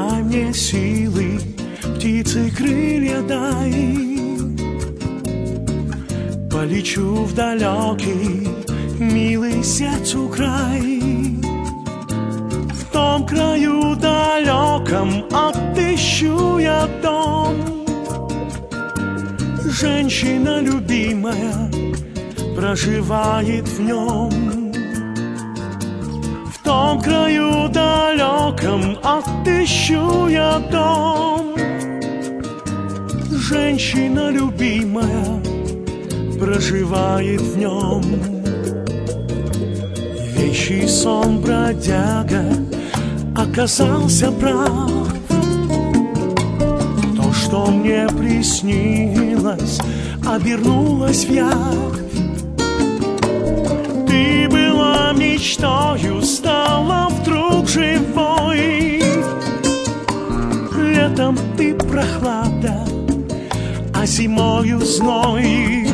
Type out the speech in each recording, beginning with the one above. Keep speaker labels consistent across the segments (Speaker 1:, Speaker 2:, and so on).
Speaker 1: дай мне силы, птицы крылья дай. Полечу в далекий, милый сердцу край. В том краю далеком отыщу я дом. Женщина любимая проживает в нем. В том краю далеком отыщу я дом. Женщина любимая проживает в нем. Вещий сон бродяга оказался прав. То, что мне приснилось, обернулось в явь. Ты была мечтою, стала вдруг живой. Летом ты прохлада, а зимою зной.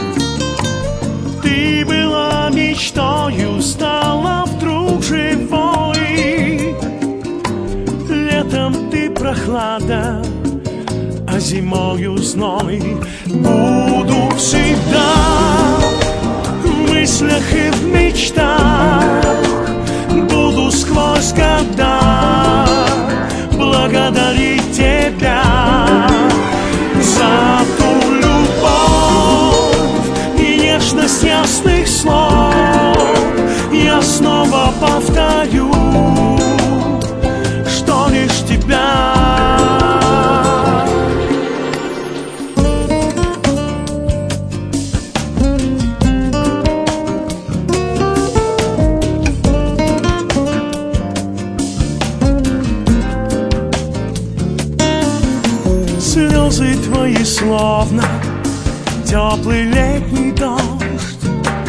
Speaker 1: Ты была мечтою, стала вдруг живой. Летом ты прохлада, а зимою зной. Буду всегда в мыслях и в мечтах, буду сквозь года благодарить тебя за ту любовь и нежность ясных слов. Я снова повторю, что лишь тебя. Слезы твои словно теплый летний дождь,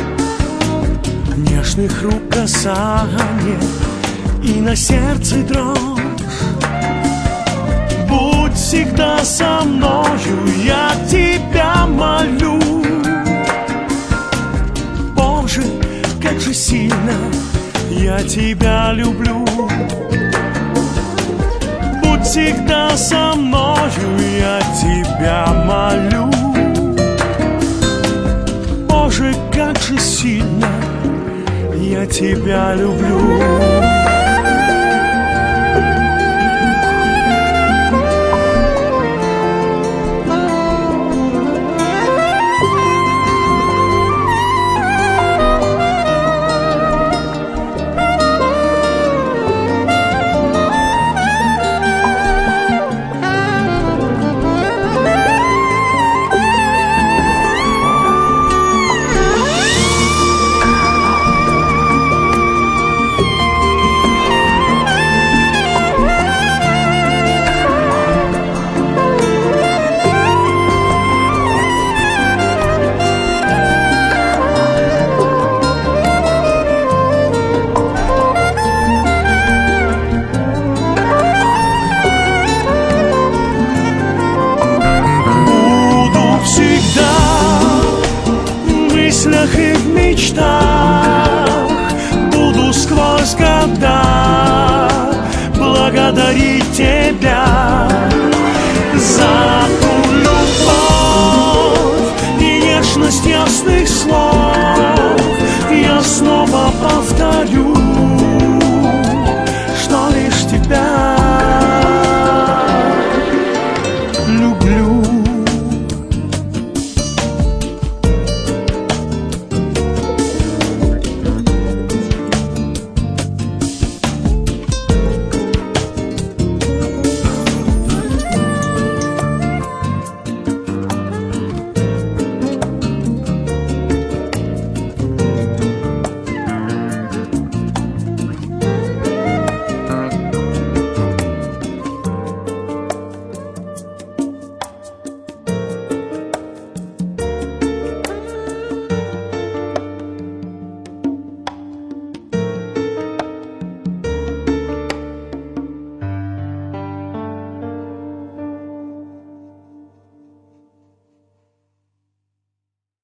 Speaker 1: нежных рук касание и на сердце дрожь. Будь всегда со мною, я тебя молю. Боже, как же сильно я тебя люблю. Будь всегда со мною, я тебя молю. Боже, как же сильно я тебя люблю. И в мечтах буду сквозь года благодарить тебя